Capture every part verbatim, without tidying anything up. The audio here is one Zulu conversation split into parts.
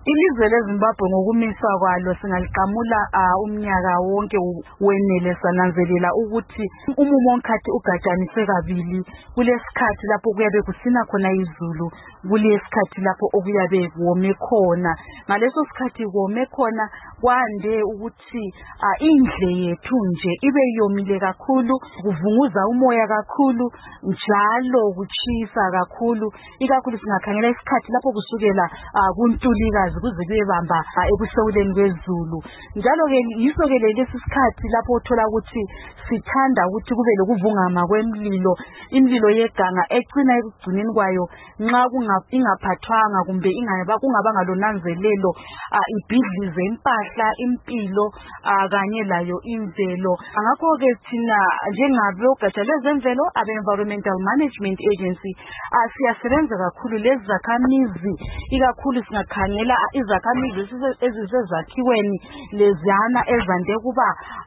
Ilizwe leZimbabwe ngokumiswa kwalo singaliqamula umnyaka wonke wenele sananzelela ukuthi umumo wonke ugatshaniswe kabili. Kulesikhathi lapho kuyabe kusina khona izulu, kulesikhathi lapho okuyabe kuwome khona. Ngaleso sikhathi kuwome khona kwande ukuthi indle yethu nje ibe yomile kakhulu, kuvunguza umoya kakhulu, njalo kuchisa kakhulu. Ikakhulu singakhangela isikhathi lapho kusukela kuntulikazi kuze kuyebamba ekusewuleni kwezulu. Njalo ke yiso ke lesi sikhathi lapho uthola ukuthi sithanda ukuthi kube lokuvungama kwemlilo, imlilo yeganga ecina ekugcineni kwayo nxa ingaphathwanga kumbe ingaba kungabanga lonanzelelo ibhidlize impahla, impilo kanye layo imvelo. Ngakho ke thina njengabogatsha lwezemvelo abe-Environmental Management Agency siyasebenza kakhulu lezi zakhamizi, ikakhulu singakhangela izakhamizi ezisezakhiweni lezana ezande kuba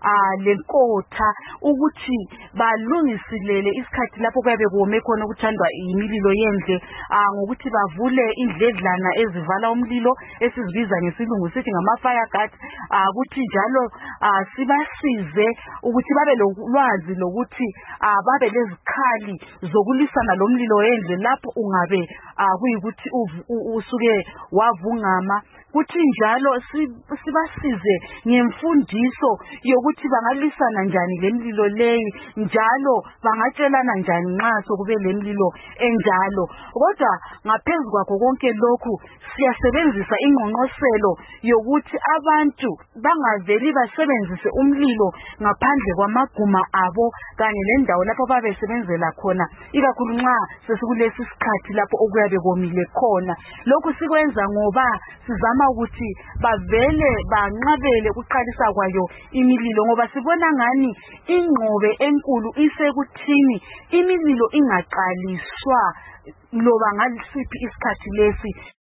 lenkotha ukuthi balungisilele isikhathi lapho kuyabe kuwome khona ukuthandwa imililo yendle, ngokuthi bavule indledlana ezivala umlilo esizibiza ngesilungu sithi ngama-fire guard, ukuthi njalo sibasize ukuthi babe lolwazi lokuthi babe lezikhali zokulisana lomlilo wendle lapho ungabe kuyikuthi usuke wavungama. Kuthi njalo sibasize ngemfundiso yokuthi bangalisana njani lemlilo leyi, njalo bangatshelana njani nxa sokube lemlilo enjalo. Kodwa ngaphezu kwakho konke lokhu siyasebenzisa ingqongqoselo yokuthi abantu bangaveli basebenzise umlilo ngaphandle kwamaguma abo kanye lendawo lapho babesebenzela khona, ikakhulu nxa sesikulesi sikhathi lapho okuyabe komile khona. Lokhu sikwenza ngoba sizama ukuthi bavele banqabele ukuqalisa kwayo imililo, ngoba sibona ngani ingqobe enkulu isekuthini imililo ingaqaliswa loba ngasiphi isikhathi lesi.